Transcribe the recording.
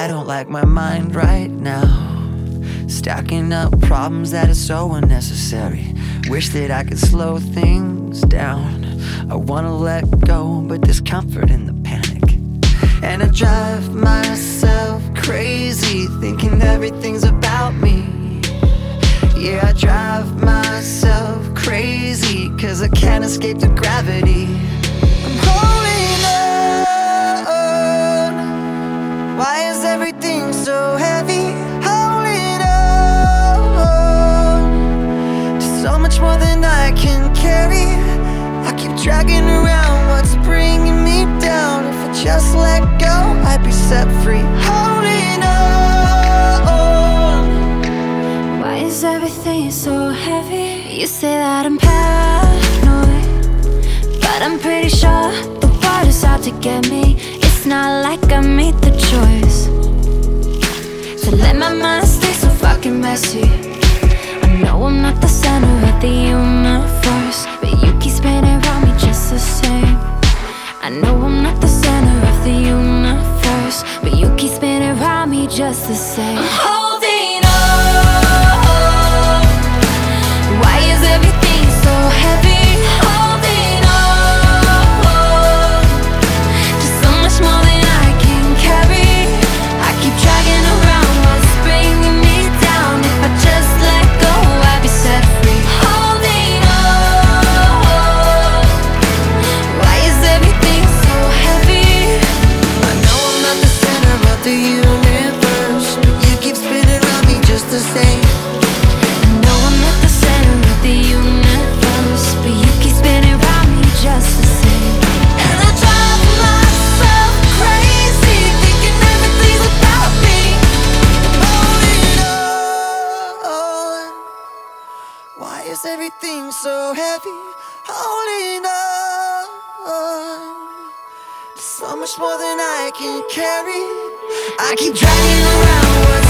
I don't like my mind right now, stacking up problems that are so unnecessary. Wish that I could slow things down. I wanna let go, but there's comfort in the panic. And I drive myself crazy, thinking everything's about me. Yeah, I drive myself crazy, 'cause I can't escape the gravity. I'm holding on. Why is everything so heavy? Holding on to so much more than I can carry. I keep dragging around what's bringing me down. If I just let go, I'd be set free. Holding on. Why is everything so heavy? You say that I'm paranoid, but I'm pretty sure the world is out to get me. It's not like I made the choice to let my mind stay so fucking messy. I know I'm not the center of the universe, but you keep spinning around me just the same. I know I'm not the center of the universe, but you keep spinning around me just the same. I'm holding on. Why is everything so heavy? Holding on to so much more than I can carry. I keep dragging around what's bringing me down. If I just let go, I'd be set free. Holding on. Why is everything so heavy? I know I'm not the center of the universe, but you keep spinning around me just the same. I know I'm not the center of the universe, but you keep spinning around me just the same. And I drive myself crazy, thinking everything's about me. Holding on. Why is everything so heavy? Holding on. So much more than I can carry. I keep dragging around what's